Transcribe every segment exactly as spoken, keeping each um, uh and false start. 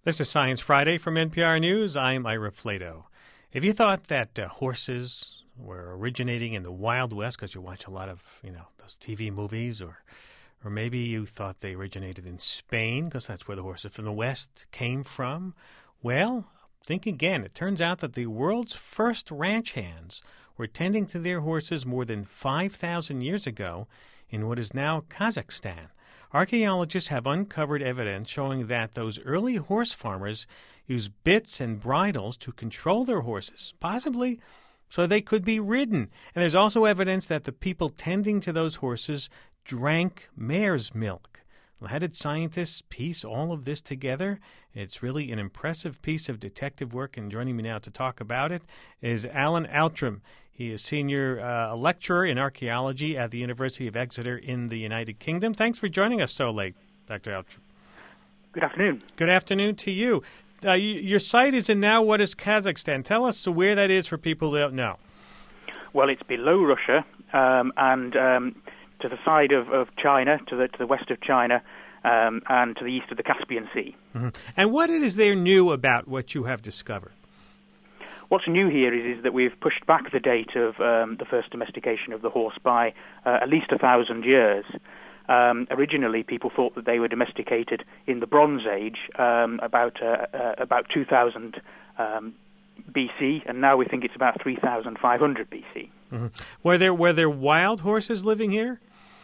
This is Science Friday from N P R News. I'm Ira Flato. If you thought that uh, horses were originating in the Wild West because you watch a lot of, you know, those T V movies, or or maybe you thought they originated in Spain because that's where the horses from the West came from, well, think again. It turns out that the world's first ranch hands were tending to their horses more than five thousand years ago in what is now Kazakhstan. Archaeologists have uncovered evidence showing that those early horse farmers used bits and bridles to control their horses, possibly so they could be ridden. And there's also evidence that the people tending to those horses drank mare's milk. Well, how did scientists piece all of this together? It's really an impressive piece of detective work, and joining me now to talk about it is Alan Outram. He is senior uh, lecturer in archaeology at the University of Exeter in the United Kingdom. Thanks for joining us so late, Doctor Outram. Good afternoon. Good afternoon to you. Uh, you. Your site is in now what is Kazakhstan. Tell us where that is for people who don't know. Well, it's below Russia um, and um, to the side of, of China, to the to the west of China, um, and to the east of the Caspian Sea. Mm-hmm. And what is there new about what you have discovered? What's new here is, is that we've pushed back the date of um, the first domestication of the horse by uh, at least a thousand years. Um, originally, people thought that they were domesticated in the Bronze Age, um, about uh, uh, about two thousand um, B C, and now we think it's about three thousand five hundred B C. Mm-hmm. Were there were there wild horses living here?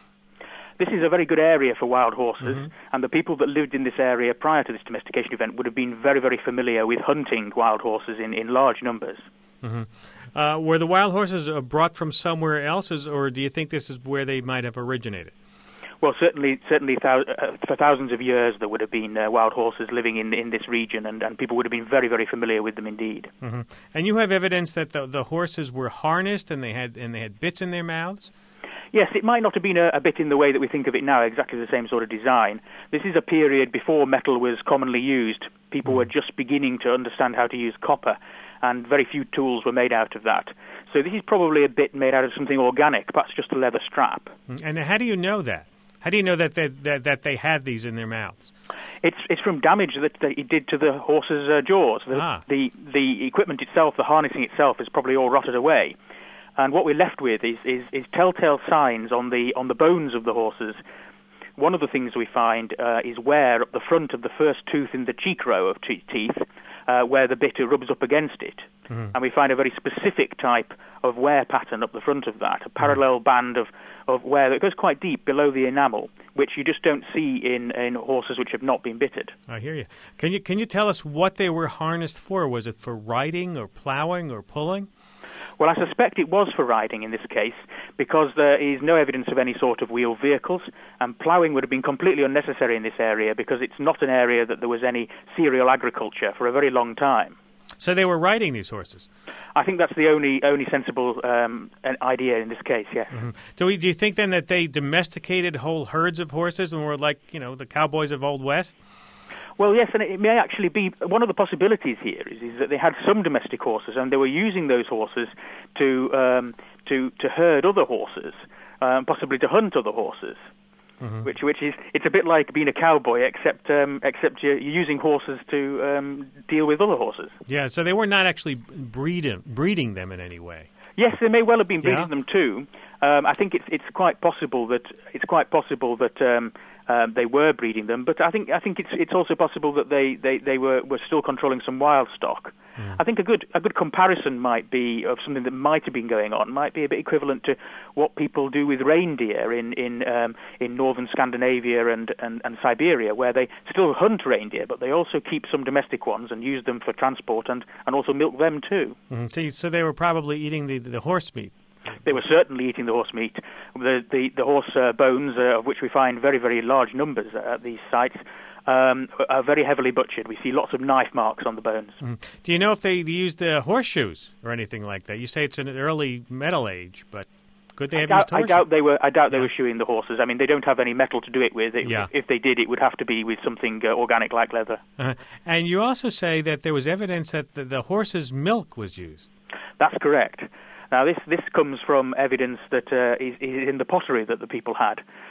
This is a very good area for wild horses, mm-hmm. and the people that lived in this area prior to this domestication event would have been very, very familiar with hunting wild horses in, in large numbers. Mm-hmm. Uh, were the wild horses uh, brought from somewhere else, or do you think this is where they might have originated? Well, certainly, certainly, thou- uh, for thousands of years there would have been uh, wild horses living in in this region, and, and people would have been very, very familiar with them indeed. Mm-hmm. And you have evidence that the, the horses were harnessed and they had and they had bits in their mouths? Yes, it might not have been a, a bit in the way that we think of it now, exactly the same sort of design. This is a period before metal was commonly used. People mm. were just beginning to understand how to use copper, and very few tools were made out of that. So this is probably a bit made out of something organic, perhaps just a leather strap. And how do you know that? How do you know that they, that, that they had these in their mouths? It's it's from damage that they, it did to the horse's uh, jaws. The, ah. the the equipment itself, the harnessing itself, is probably all rotted away. And what we're left with is, is, is telltale signs on the on the bones of the horses. One of the things we find uh, is wear up the front of the first tooth in the cheek row of te- teeth, uh, where the bit rubs up against it. Mm-hmm. And we find a very specific type of wear pattern up the front of that, a parallel mm-hmm. band of, of wear that goes quite deep below the enamel, which you just don't see in, in horses which have not been bitted. I hear you. Can you can you tell us what they were harnessed for? Was it for riding or plowing or pulling? Well, I suspect it was for riding in this case, because there is no evidence of any sort of wheeled vehicles, and ploughing would have been completely unnecessary in this area because it's not an area that there was any cereal agriculture for a very long time. So they were riding these horses? I think that's the only only sensible um, idea in this case, yes. Mm-hmm. So do you think then that they domesticated whole herds of horses and were like, you know, the cowboys of Old West? Well, yes, and it may actually be one of the possibilities here is, is that they had some domestic horses, and they were using those horses to um, to to herd other horses, um, possibly to hunt other horses. Mm-hmm. Which which is it's a bit like being a cowboy, except um, except you're using horses to um, deal with other horses. Yeah, so they were not actually breeding breeding them in any way. Yes, they may well have been breeding yeah. them too. Um, I think it's it's quite possible that it's quite possible that um, um, they were breeding them, but I think I think it's it's also possible that they, they, they were, were still controlling some wild stock. Mm. I think a good a good comparison might be of something that might have been going on might be a bit equivalent to what people do with reindeer in in um, in northern Scandinavia and, and, and Siberia, where they still hunt reindeer, but they also keep some domestic ones and use them for transport and, and also milk them too. Mm. So, so they were probably eating the the horse meat. They were certainly eating the horse meat. The the, the horse uh, bones, uh, of which we find very, very large numbers at these sites, um, are very heavily butchered. We see lots of knife marks on the bones. Mm. Do you know if they used uh, horseshoes or anything like that? You say it's an early metal age, but could they have I used doubt, horseshoes? I doubt they were. I doubt they yeah. were shoeing the horses. I mean, they don't have any metal to do it with. It, yeah. If they did, it would have to be with something uh, organic like leather. Uh-huh. And you also say that there was evidence that the, the horse's milk was used. That's correct. Now, this, this comes from evidence that uh, is, is in the pottery that the people had.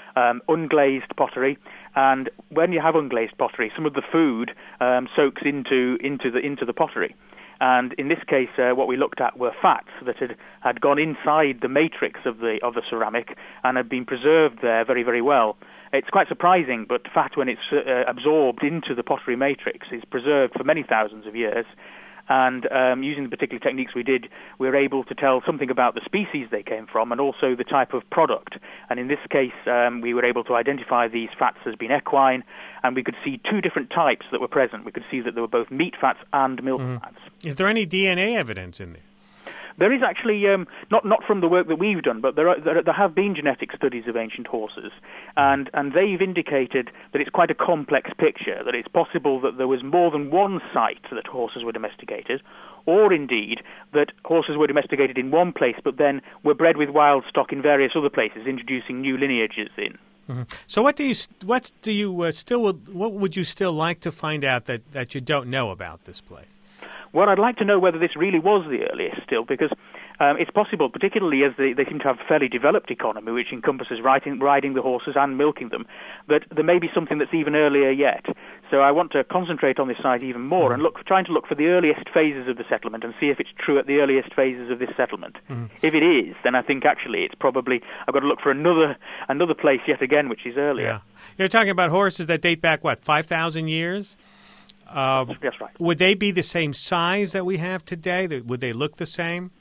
um, unglazed pottery. And when you have unglazed pottery, some of the food um, soaks into into the into the pottery. And in this case, uh, what we looked at were fats that had, had gone inside the matrix of the of the ceramic and had been preserved there very, very well. It's quite surprising, but fat, when it's uh, absorbed into the pottery matrix, is preserved for many thousands of years. And um, using the particular techniques we did, we were able to tell something about the species they came from and also the type of product. And in this case, um, we were able to identify these fats as being equine, and we could see two different types that were present. We could see that there were both meat fats and milk mm. fats. Is there any D N A evidence in there? There is actually, um, not not from the work that we've done, but there, are, there, there have been genetic studies of ancient horses, and, and they've indicated that it's quite a complex picture, that it's possible that there was more than one site that horses were domesticated, or indeed that horses were domesticated in one place but then were bred with wild stock in various other places, introducing new lineages in. Mm-hmm. So what do you what do you uh, still what would you still like to find out that, that you don't know about this place? Well, I'd like to know whether this really was the earliest still, because um, it's possible, particularly as they, they seem to have a fairly developed economy, which encompasses riding, riding the horses and milking them, that there may be something that's even earlier yet. So I want to concentrate on this site even more mm. and look, trying to look for the earliest phases of the settlement and see if it's true at the earliest phases of this settlement. Mm. If it is, then I think actually it's probably, I've got to look for another another place yet again, which is earlier. Yeah. You're talking about horses that date back, what, five thousand years? Uh, That's right. Would they be the same size that we have today? Would they look the same?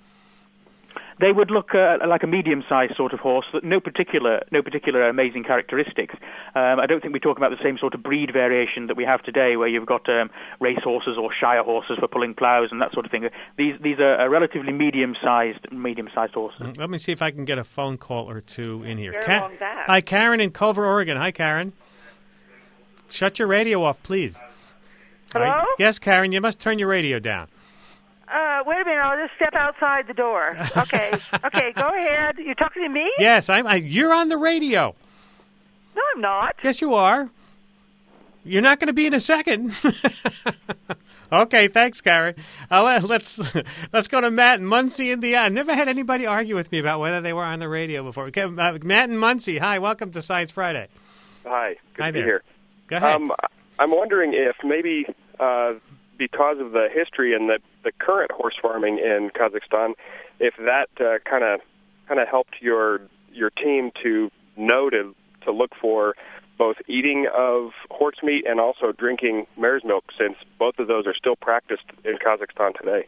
They would look uh, like a medium-sized sort of horse, no particular, no particular amazing characteristics. Um, I don't think we talk about the same sort of breed variation that we have today, where you've got um, race horses or shire horses for pulling ploughs and that sort of thing. These these are relatively medium-sized, medium-sized horses. Let me see if I can get a phone call or two in here. Ka- Hi, Karen in Culver, Oregon. Hi, Karen. Shut your radio off, please. Hello? Right. Yes, Karen, you must turn your radio down. Uh, wait a minute, I'll just step outside the door. Okay, okay, go ahead. You're talking to me? Yes, I'm. I, you're on the radio. No, I'm not. Yes, you are. You're not going to be in a second. Okay, thanks, Karen. Uh, let, let's let's go to Matt in Muncie, Indiana. I've never had anybody argue with me about whether they were on the radio before. Okay, uh, Matt in Muncie, hi, welcome to Science Friday. Hi, good hi to be there. here. Go ahead. Um, I'm wondering if maybe uh, because of the history and the, the current horse farming in Kazakhstan, if that kind of kind of helped your your team to know to to look for both eating of horse meat and also drinking mare's milk, since both of those are still practiced in Kazakhstan today.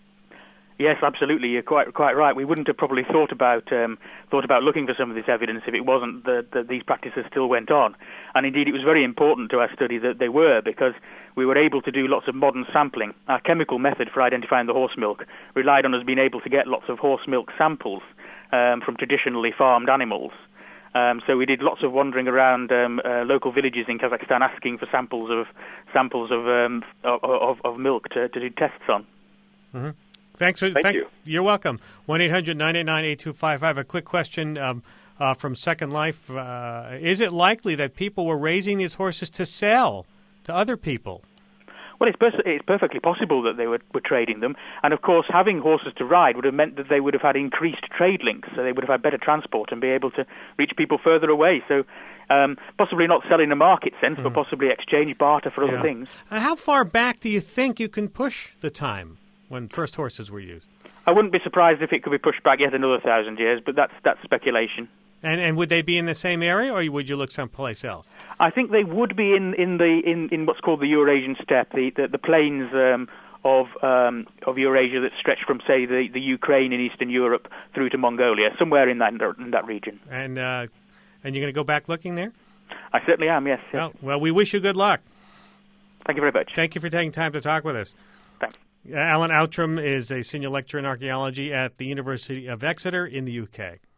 Yes, absolutely. You're quite quite right. We wouldn't have probably thought about um, thought about looking for some of this evidence if it wasn't that, that these practices still went on. And indeed, it was very important to our study that they were, because we were able to do lots of modern sampling. Our chemical method for identifying the horse milk relied on us being able to get lots of horse milk samples um, from traditionally farmed animals. Um, so we did lots of wandering around um, uh, local villages in Kazakhstan, asking for samples of samples of um, of, of, of milk to, to do tests on. Mm-hmm. Thanks. For, thank, thank you. You're welcome. one eight hundred nine eight nine eight two five five. A quick question um, uh, from Second Life. Uh, is it likely that people were raising these horses to sell to other people? Well, it's, pers- it's perfectly possible that they were, were trading them. And, of course, having horses to ride would have meant that they would have had increased trade links, so they would have had better transport and be able to reach people further away. So um, possibly not sell in a market sense, mm. but possibly exchange, barter for yeah. other things. Uh, how far back do you think you can push the time when first horses were used? I wouldn't be surprised if it could be pushed back yet another thousand years, but that's that's speculation. And and would they be in the same area, or would you look someplace else? I think they would be in, in the in, in what's called the Eurasian steppe, the the, the plains um, of um, of Eurasia that stretch from, say, the, the Ukraine in Eastern Europe through to Mongolia, somewhere in that in that region. And uh, and you're going to go back looking there? I certainly am. Yes. yes. Well, well, we wish you good luck. Thank you very much. Thank you for taking time to talk with us. Thanks. Alan Outram is a senior lecturer in archaeology at the University of Exeter in the U K.